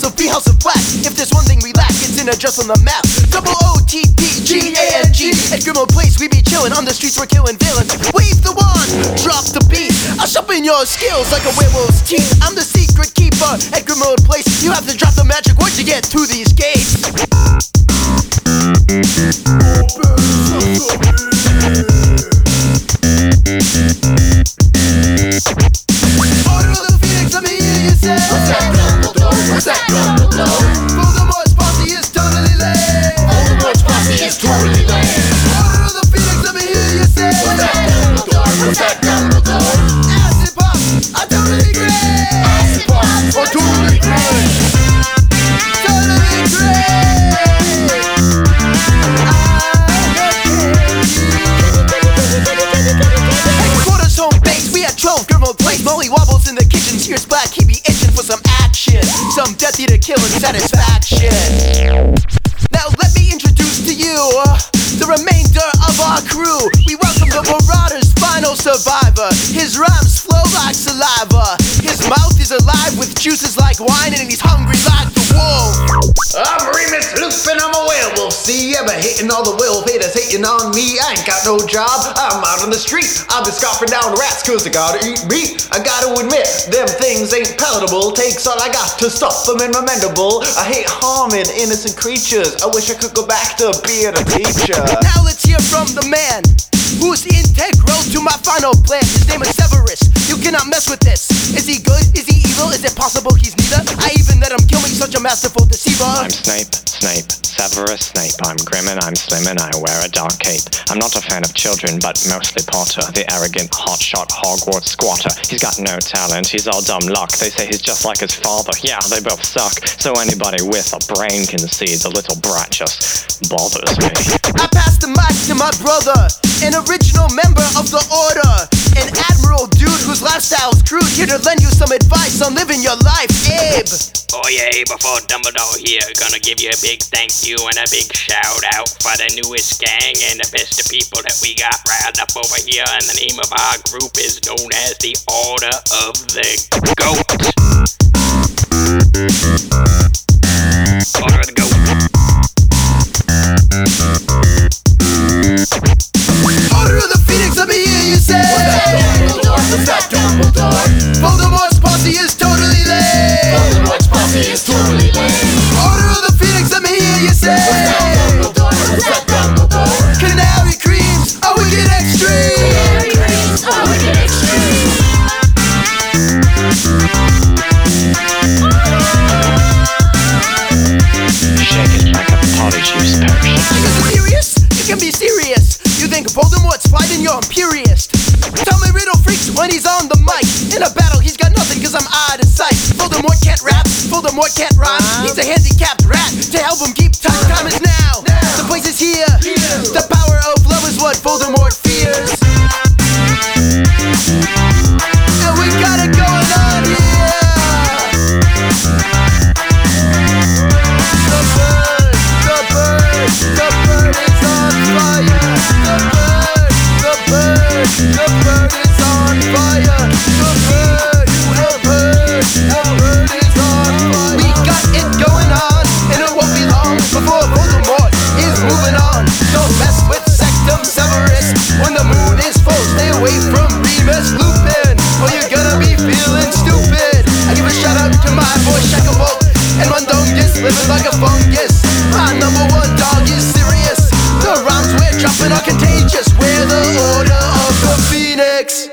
the free house of black. If there's one thing we lack, it's an address on the map. Double O-T-P-G-A-N-G. At Grimmauld Place, we be chillin'. On the streets, we're killing villains. Wave the wand, drop the beat. I'll sharpen your skills like a werewolf's teeth. I'm the secret keeper at Grimmauld Place. You have to drop the magic word to get through these gates. Order of the Phoenix, let me hear you say. What's that Dumbledore? What's that Dumbledore? Voldemort's posse is totally lame. Voldemort's posse is totally lame. Order of the Phoenix, let me hear you say. What's that Dumbledore? What's that Dumbledore? Acid pop, I totally great. Acid pop, oh totally great. Totally great. Headquarters home base, we at 12 Grimmauld Place. Molly wobbles in the kitchen, tears black. He be itching for some action, some Death Eater killing satisfaction. Now let me introduce to you the remainder of our crew. We welcome the Marauder's final survivor. His rhymes flow like saliva. His mouth is alive with juices like wine, and he's hungry like the wolf. I'm Remus Lupin, I'm a werewolf. See, I've been hating all the werewolf haters hating on me. I ain't got no job, I'm out on the street. I've been scarfing down rats cause I gotta eat meat. I gotta admit, them things ain't palatable. Takes all I got to stuff them in my mandible. I hate harming innocent creatures. I wish I could go back to being a teacher. Now let's hear from the man who's integral to my final plan. His name is Severus. You cannot mess with this. Is he good? Is he evil? Is it possible he's neither? I even let him kill me, such a masterful deceiver. I'm Snape, Severus Snape. I'm grim and I'm slim and I wear a dark cape. I'm not a fan of children, but mostly Potter, the arrogant, hotshot Hogwarts squatter. He's got no talent, he's all dumb luck. They say he's just like his father. Yeah, they both suck. So anybody with a brain can see the little brat just bothers me. I passed the mic to my brother, an original member of the Order, an admiral dude whose lifestyle's crude, here to lend you some advice on living your life, Abe. Oh yeah, before Dumbledore here, gonna give you a big thank you and a big shout out for the newest gang and the best of people that we got riled up over here. And the name of our group is known as the Order of the Goat. Order of the Goat. Order of the Phoenix, let me hear you say. What's that Dumbledore? Voldemort's posse is totally lame. Voldemort's posse is totally lame. Order of the Phoenix, let me hear you say. What's that Dumbledore? Canary creams, oh we get extreme. Canary creams, oh we get extreme. Shake it like a polyjuice potion. You can be serious? You can be serious. You think Voldemort's fighting, you're imperious. Tell me riddle freaks when he's on the mic. In a battle he's got nothing cause I'm out of sight. Voldemort can't rap, Voldemort can't rhyme. He's a handicapped rat, to help him keep time. Time is now, the place is here. The power of love is what Voldemort fears. And we got it going on here. The bird, the bird, the bird is on fire. The bird is on fire. The bird is on fire. We got it going on, and it won't be long before Voldemort is moving on. Don't mess with Sectum Severus when the moon is full. Stay away from Remus Lupin, or you're gonna be feeling stupid. I give a shout out to my boy Shacklebolt and Mundungus, living like a fungus. My number one dog is serious. The rhymes we're dropping are contagious. We're the Order of the Phoenix.